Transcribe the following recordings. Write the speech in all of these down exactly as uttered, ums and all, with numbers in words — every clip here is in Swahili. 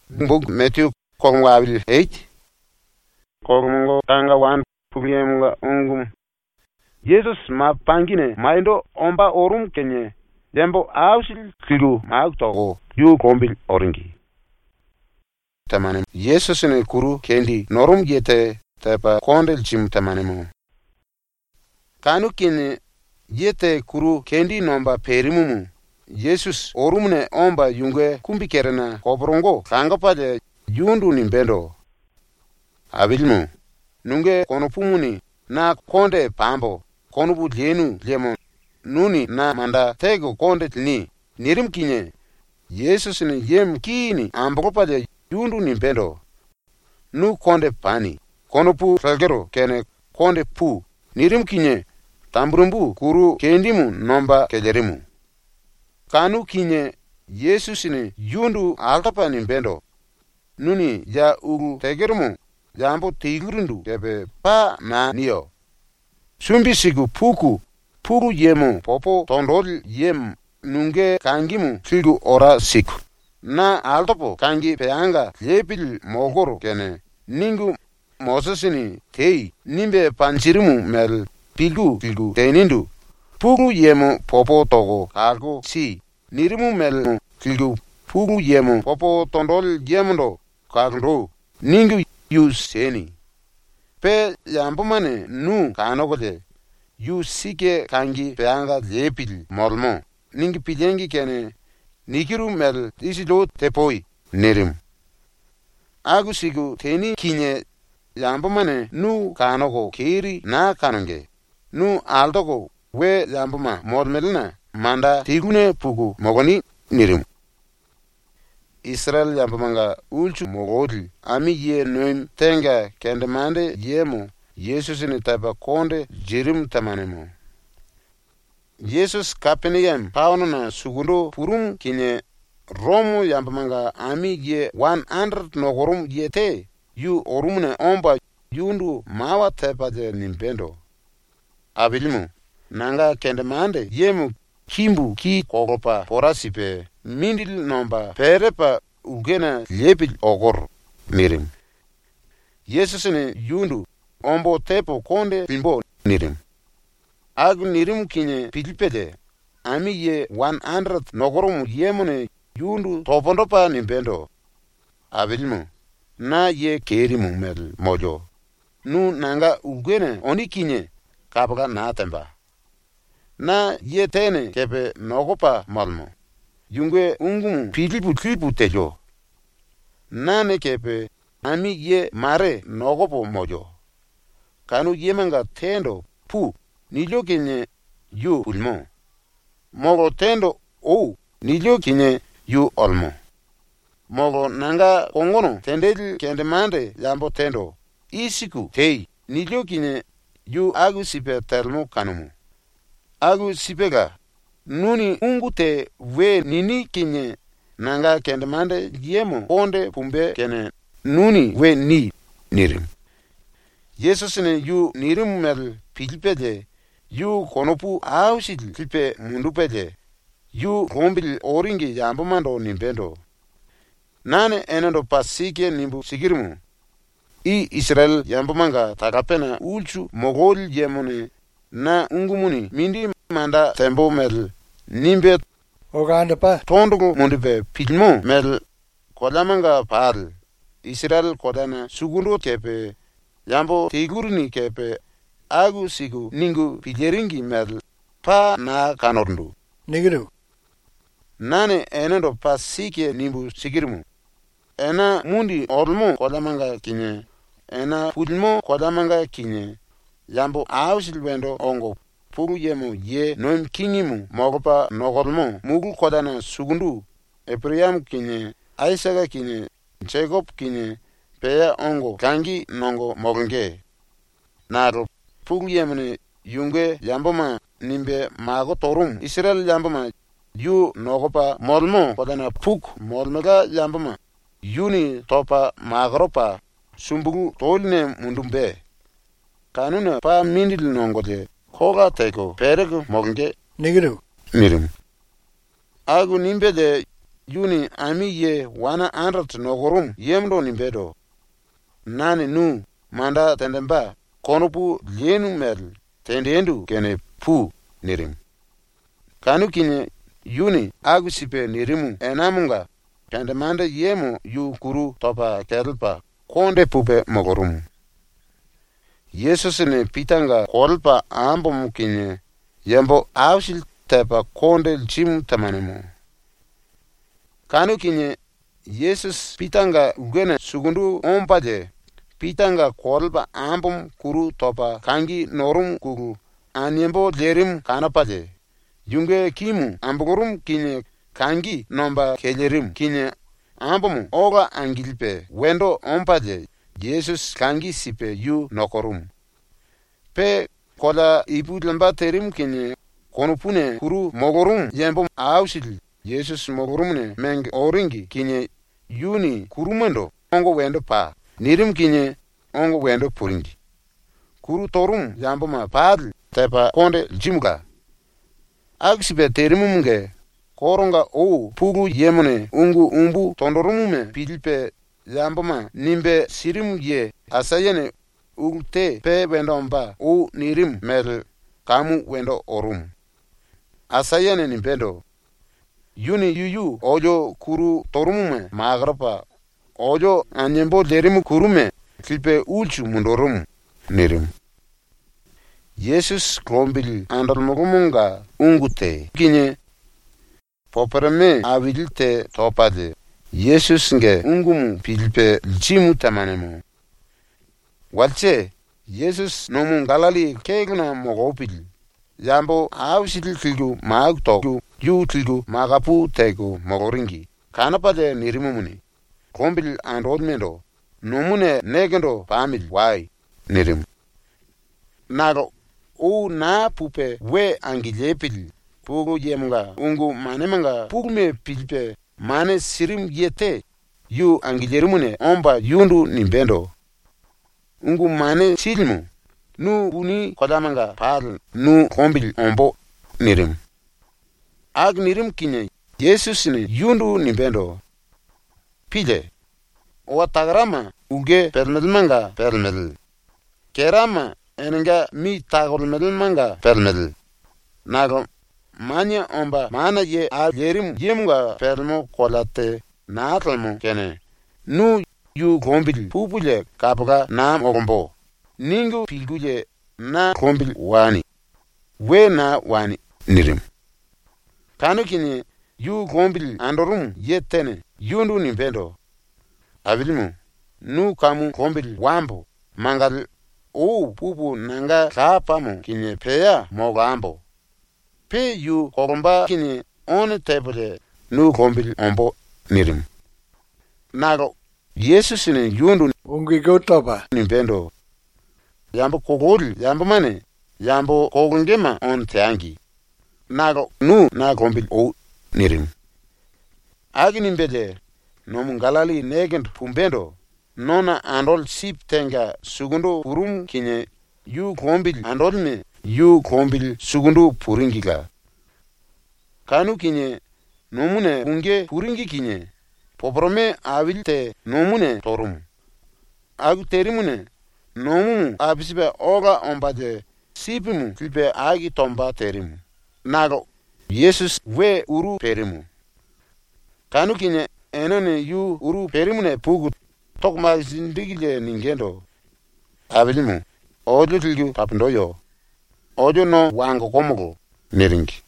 Book Matthew Kongwabil eight. Komungo tanga wan pugliemga ungum. Jesus ma pangine maindo omba orum kenye. Dembo ausil kilu maagtogo yu kombil oringi. Tamane Jesus ne kuru kendi norum yete tapa kondel chim tamanemo. Kanu kine yete kuru kendi nomba perimumu. Jesus orumne omba yunge kumbi kerena kobrongo kangapade yundu nimbendo. Abilmu nunge konopumuni na konde pambo konubu lenu lemon nuni na manda tego konde ni nirim kinye Jesus ni yem kini ambropade yundu nimbendo nu konde pani konopu falgero kene konde pu nirim kinye tambrumbu kuru kendimu nomba kelerimu. Kanu kinye Jesus ni yundu altapa nimbendo nuni ya ugu tegerumu jambo tigurundu tebe pa na niyo. Sumbi sigu puku puku yemu popo tondol yem nunge kangimu figu ora siku. Na altopo kangi peanga lepil mogoro kene ningu mosesini tei nimbe panchirimu mel pilgu pilgu tenindu. Puku yemu popo togo kalgo si nirimu mel filgu puku yemu popo tondol yemundo kalgo ningu yu seni. Pe yambumane nu kanogote yu sike kangi peanga lepil mormo ningi pilengi kene nikiru mel isilo tepoi nirim. Agu sigu teni kinye yambumane nu kanogo kiri na kanonge nu altogo we yambuma mormelna manda tigune pugu mogoni nirim. Israel yambumanga ulchu mogodi ami ye noim tenga kendemande yemo Jesus ni taba konde jirim tamanemo. Jesus Capernaum pauno na sugundo purum kinye Romu yambumanga ami ye one hundred nogorum yete yu orumne omba yundu mawa taba de nimpendo. Abilimu nanga kendemande yemu kimbu ki kogopa porasipe mindil nomba perepa ugena lepil ogor nirim. Jesus ne yundu ombo tepo konde pimbo nirim. Ag nirim kinye pilipede ami ye one hundred nogorum yemune yundu topondopa nimpendo. Abilmu na ye kerimu mel mojo nu nanga ugena oni kinye kapaga na temba. Na ye tene kepe nogopa malmo. Yungwe ungumu pilipu klipu tejo. Nane kepe ami ye mare nogopo mojo. Kanu yemanga tendo pu nilio kinye yu pulmo. Mogo tendo ou nilio kinye yu olmo. Mogo nanga kongono tendeli kendemande yambo tendo. Isiku tei nilio kinye yu agu sipe telmo kanumu. Agu sipega nuni ungute we nini kinye nanga kendemande yemo konde pumbe kene nuni we ni nirim. Jesus ne yu nirim mel pilpede yu konopu ausil pilpe mundupede yu rombil oringi yambumando nimpendo. Nane enendo pasike nimbu sigirimu. I Israel yambumanga takapena ulchu mogol yemone na ungumuni mindi manda tembo mel nimbe oganda pa tondugo mundipe pilmo mel kodamanga par Israel kodana sugundo kepe yambo tigurni kepe agu sigu ningu piljeringi mel pa na kanorndu nigiru nane enendo pasike nimbu sigirmu ena mundi ormo kodamanga kinye ena pulmo kodamanga kinye yambo ausil wendo ongo puru yemo ye noim kingimu mogopa nogormo mugu kodana sugundu Ephraim kinye Isaac kinye Jacob kinye peya ongo kangi nongo mogonge naro puru yemne yunge yamboma nimbe mago torum Israel yamboma yu nogopa molmo kodana puk molmega yamboma yuni topa magropa sumbugu tolne mundumbe kanuna pa mindil nongote koga teko perego mogonge nigiru nirim. Agu nimbe de yuni ami ye wana andrat nogorum yemdo nimbedo. Nani nu manda tendemba konopu lienu mel tendendu kene pu nirim. Kanu kinye yuni agusipe nirimu enamunga tendemanda yemo yu kuru topa kelpa konde pupe mogorum. Yesus ne pitanga kolpa ambom kinye yembo ausil tepa konde jim tamanemo. Kanu kinye Yesus pitanga ugene sugundu ompaje pitanga kolpa ambom kuru topa kangi norum kuru anyembo lerim kanapaje. Yunge kimu ambogorum kinye kangi nomba kelerim kinye ambomu oga angilpe wendo ompaje Jesus kangi sipe yu nokorum. Pe kola iputlamba terim kinye konupune kuru mogorum yembo ausil Jesus mogorumne meng oringi kinye yuni kurumendo ongo wendo pa nirim kinye ongo wendo puringi. Kuru torum yambo ma padl tepa konde jimuga. Agsibe terimumge koronga o pugu yemone ungu umbu tondorumume pilpe yamboma nimbe sirim ye asayene ugte pe wendomba o nirim mel kamu wendo orum. Asayene nimbendo yuni yuyu ojo kuru torumume magrapa ojo anyembo lerimu kurume kilpe ulchu mundorum nirim. Yesus krombil andalmogumunga ungute kinye popereme avilte topade Yesus nge ungumu pilpe jimu tamanemo. Walche Yesus nomun galali kegna mogopil yambo avsil tilgu maag togu yu tilgu magapu tegu mogoringi kanapade nirimumuni krombil andolmendo nomune negendo pamil wai nirim. Nago o na pupe we angilepil pugu yemunga ungu manemanga pugume pilpe mane sirim yete yu angilerumune omba yundu nimbendo ungu mane silmu nu uni kodamanga pal nu kombil ombo nirim. Ag nirim kinye Jesus ni yundu nimbendo pile o tagrama uge permelmanga permel kerama enenga mi tagol medel manga permel nago manya omba mana ye a yerim yemga permo kolate natlmo kene nu yu kombil pupule kapga nam ogombo ningu pilguje na kombil wani we na wani nirim. Kanu kini yu kombil andorum yetene yundu nimbendo abilimu nu kamu kombil wambo mangal o pupu nanga kapamo kinye peya mogambo pe yu koromba kinye on tebule nu kombil ombo nirim. Nago Yesus ne yundu ungi gotoba nimbendo yambo kogol yambo mane yambo kogungema on teangi nago nu na kombil o nirim. Agi nimbede nomun galali negend pumbendo nona andol sip tenga sugundo purum kinye yu kombil andol me yu kombil sugundo puringiga. Kanu kinye nomune unge puringi kinye poprome avilte nomune torum. Agu terimune nomu abisibe oga ombade sipimu kilpe agi tomba terimu. Nago Yesus we uru perimu. Kanu kinye enone yu uru perimune pugu tokma zindigile ningendo abilimu ojo tilgu papndoyo ojo no wango komogo niringi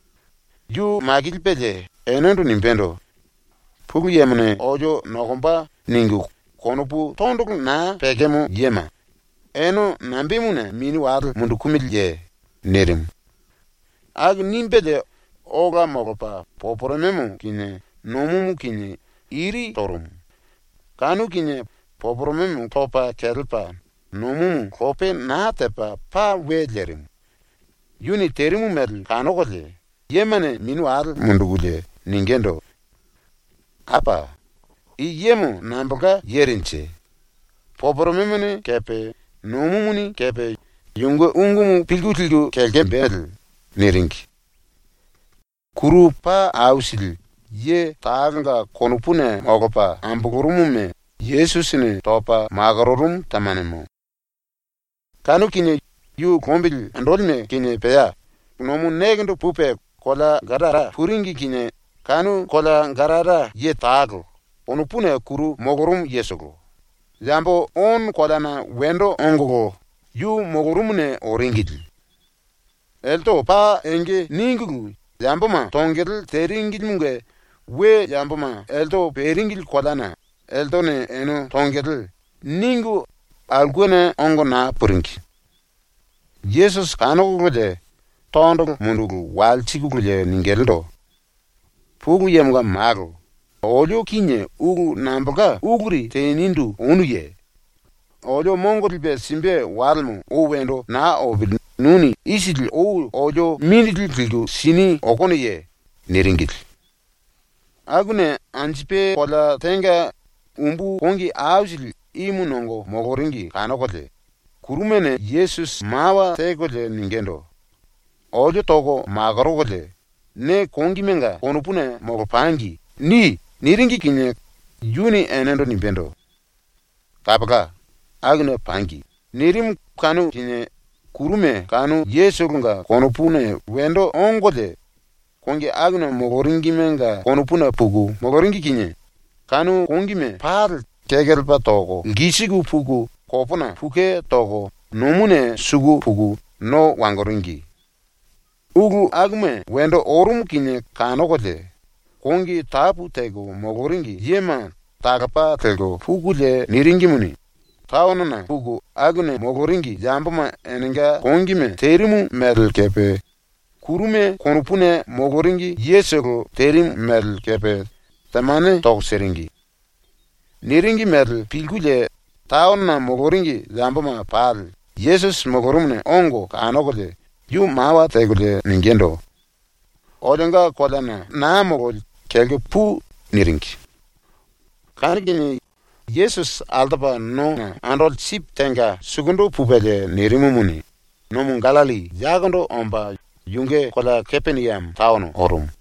yu magilpeje enendu nimbendo pugu yemne ojo nogomba ningu konopu tondok na pegemo yema eno nambimune mini wadu mundu kumil ye nirim. Ag nimbede oga mogopa poporomemu kine nomumu kine iri torum. Kanu kinye popromemu topa kelpa nomumu kope natepa pa wedlerim. Yuni terimu medl kanogole yemane minual mundugule ningendo. Apa i yemu namboga yerinche. Popromemune kepe nomumuni kepe yungu ungumu pilgu tilgu kelge bedl niringi. Kuru pa ausil ye taanga konupune mogopa ambugurumume Yesusini topa magarorum tamanemo. Kanu kinye yu kombil andolme kinye peya. Nomu negendo pupe kola garara puringi kinye kanu kola garara ye taago. Onupune kuru mogorum yesogo. Jambo on kola na wendo ongogo yu mogorumune oringil. Elto pa enge ningugu jambo ma tongel teringil munge we jambo ma elto peringil kola na elto ne eno tongel ningu algune ongo na puringi. Jesus kano gule tondo mundugu wal chigugule ningeldo. Pugu yemga mago. Olyo kinye ugu namboga uguri tenindu onuye. Olyo mongol be simbe walmu owendo na obil nuni isidil o olyo minidil tildu sini okoniye niringil. Agune anjipe kola tenga umbu kongi awjil imunongo mogoringi kanokote. Kurumene Jesus mawa tegote ningendo. Olyo togo magarogote. Ne kongi menga konupune mogopangi. Ni niringi kinye yuni enendo nimbendo. Kapaka agne pangi. Nirim kanu kinye kurume kanu yesurunga konupune wendo ongote. Kongi agne mogoringi menga konupune pugu. Mogoringi kinye kanu kongi me par kegelpa togo. Gisigu pugu kopuna puke togo. Nomune sugu pugu no wangoringi. Ugu agme wendo orum kinye kanokote. Kongi tapu tego mogoringi yema takapa tego pugule niringi muni. Taonana pugu agune mogoringi jambama enenga kongi me terimu medal kepe. Kurume konupune mogoringi yesego terim medal kepe. Tamane tok seringi. Niringi medal pilgule taonana mogoringi jambama pal. Jesus mogorumne ongo kanokote yu mawa tegule ningendo. Odenga kodana na mogol kelge pu niringi. Kanigini Jesus aldaba no andol sip tenga sugundo pupele nirimumuni. Nomun Galali jagondo omba yunge kola kepeniyam taono orum.